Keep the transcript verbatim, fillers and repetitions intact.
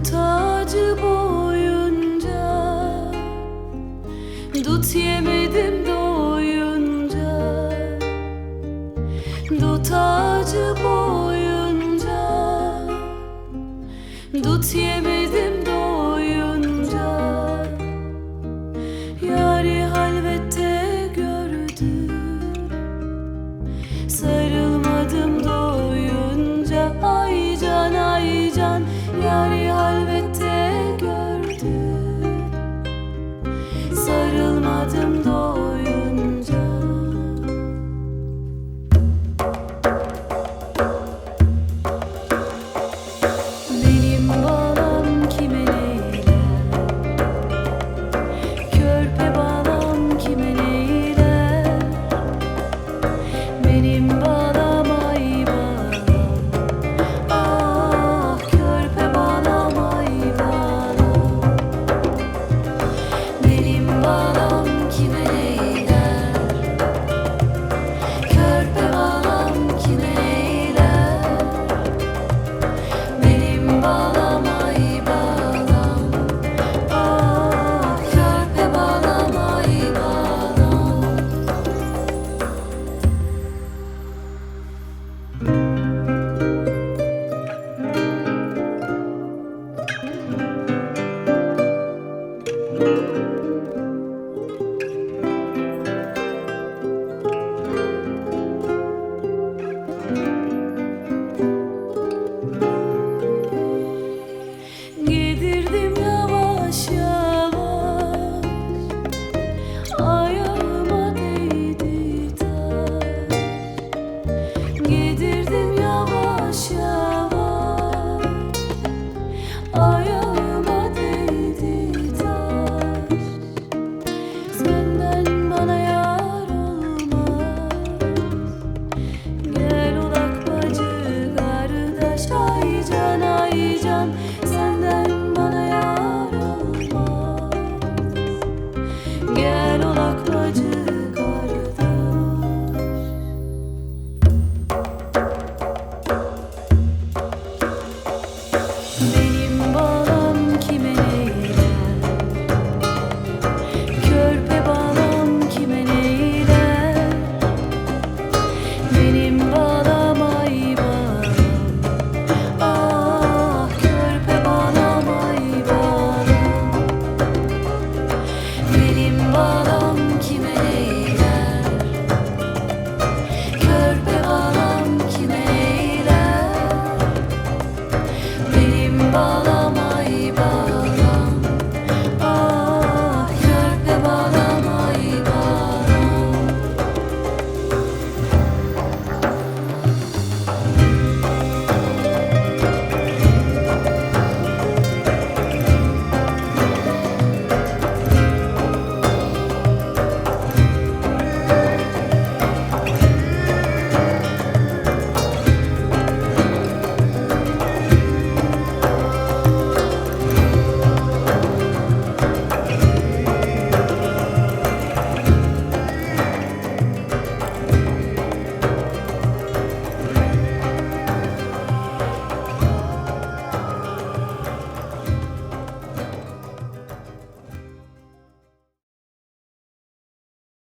Dut ağacı boyunca, dut yemedim doyunca. Dut ağacı boyunca, dut yemedim doyunca. Yâri halvette gördüm, sarılmadım doyunca. Ay can ay can, yâri halvette gördüm, sarılmadım doyunca. Benim balam kime neyler, körpe balam kime neyler. Benim balam ay balam, ah körpe balam ay balam. Benim balam kime neyler, körpe balam kime neyler. Benim balam ay balam, ah körpe balam ay balam. Yedirdim yavaş yavaş, ayağıma değdi taş. Yedirdim yavaş yavaş, ayağıma